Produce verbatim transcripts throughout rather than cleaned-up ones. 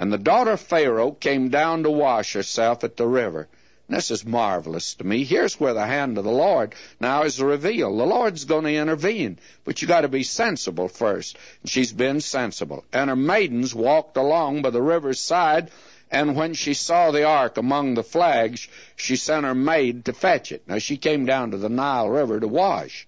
And the daughter of Pharaoh came down to wash herself at the river. And this is marvelous to me. Here's where the hand of the Lord now is revealed. The Lord's going to intervene, but you got to be sensible first. And she's been sensible. And her maidens walked along by the river's side, and when she saw the ark among the flags, she sent her maid to fetch it. Now, she came down to the Nile River to wash.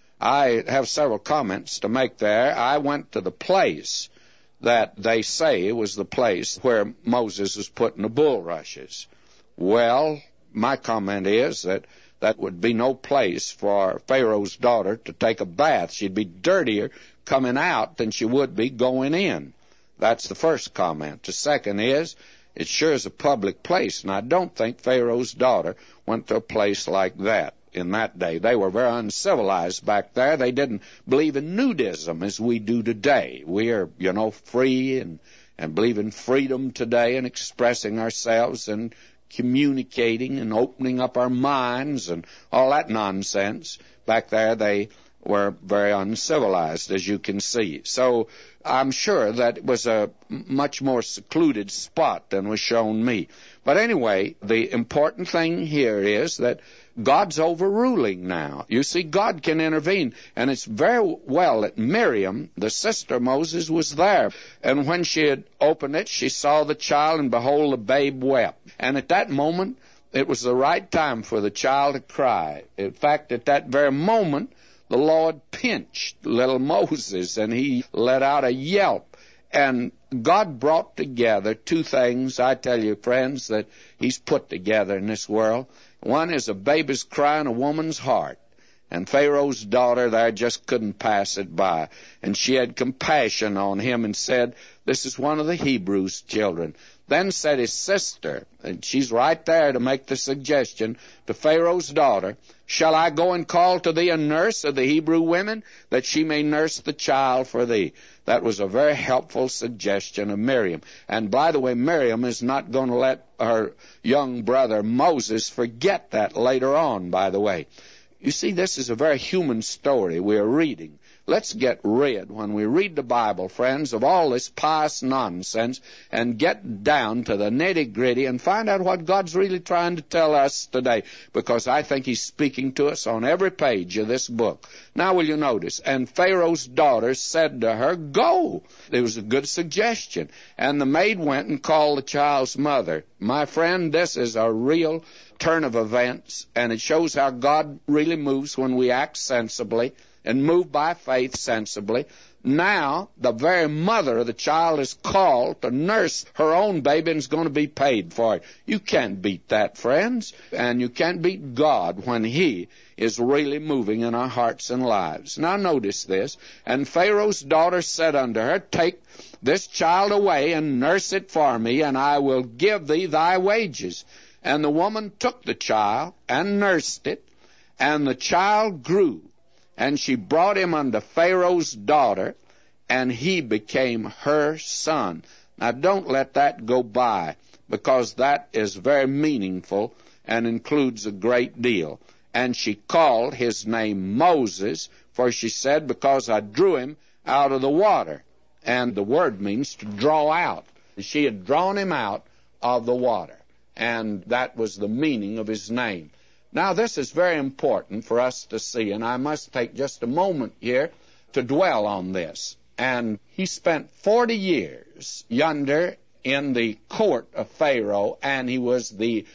I have several comments to make there. I went to the place that they say was the place where Moses was putting the bulrushes. Well, my comment is that that would be no place for Pharaoh's daughter to take a bath. She'd be dirtier coming out than she would be going in. That's the first comment. The second is, it sure is a public place, and I don't think Pharaoh's daughter went to a place like that in that day. They were very uncivilized back there. They didn't believe in nudism as we do today. We are, you know, free and, and believe in freedom today and expressing ourselves and communicating and opening up our minds and all that nonsense. Back there they were very uncivilized, as you can see. So I'm sure that it was a much more secluded spot than was shown me. But anyway, the important thing here is that God's overruling now. You see, God can intervene, and it's very well that Miriam, the sister of Moses, was there. And when she had opened it, she saw the child, and behold, the babe wept. And at that moment, it was the right time for the child to cry. In fact, at that very moment, the Lord pinched little Moses, and he let out a yelp. And God brought together two things, I tell you, friends, that he's put together in this world. One is a baby's cry in a woman's heart. And Pharaoh's daughter there just couldn't pass it by. And she had compassion on him and said, this is one of the Hebrews' children. Then said his sister, and she's right there to make the suggestion to Pharaoh's daughter, shall I go and call to thee a nurse of the Hebrew women, that she may nurse the child for thee? That was a very helpful suggestion of Miriam. And by the way, Miriam is not going to let her young brother Moses forget that later on, by the way. You see, this is a very human story we're reading. Let's get rid, when we read the Bible, friends, of all this pious nonsense and get down to the nitty-gritty and find out what God's really trying to tell us today, because I think he's speaking to us on every page of this book. Now, will you notice? And Pharaoh's daughter said to her, go. It was a good suggestion. And the maid went and called the child's mother. My friend, this is a real turn of events, and it shows how God really moves when we act sensibly and move by faith sensibly. Now, the very mother of the child is called to nurse her own baby and is going to be paid for it. You can't beat that, friends, and you can't beat God when he is really moving in our hearts and lives. Now, notice this. And Pharaoh's daughter said unto her, take this child away and nurse it for me, and I will give thee thy wages. And the woman took the child and nursed it, and the child grew. And she brought him unto Pharaoh's daughter, and he became her son. Now, don't let that go by, because that is very meaningful and includes a great deal. And she called his name Moses, for she said, because I drew him out of the water. And the word means to draw out. She had drawn him out of the water, and that was the meaning of his name. Now, this is very important for us to see, and I must take just a moment here to dwell on this. And he spent forty years yonder in the court of Pharaoh, and he was the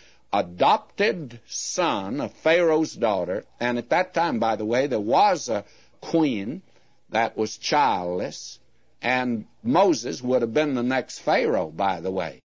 adopted son of Pharaoh's daughter. And at that time, by the way, there was a queen that was childless, and Moses would have been the next Pharaoh, by the way.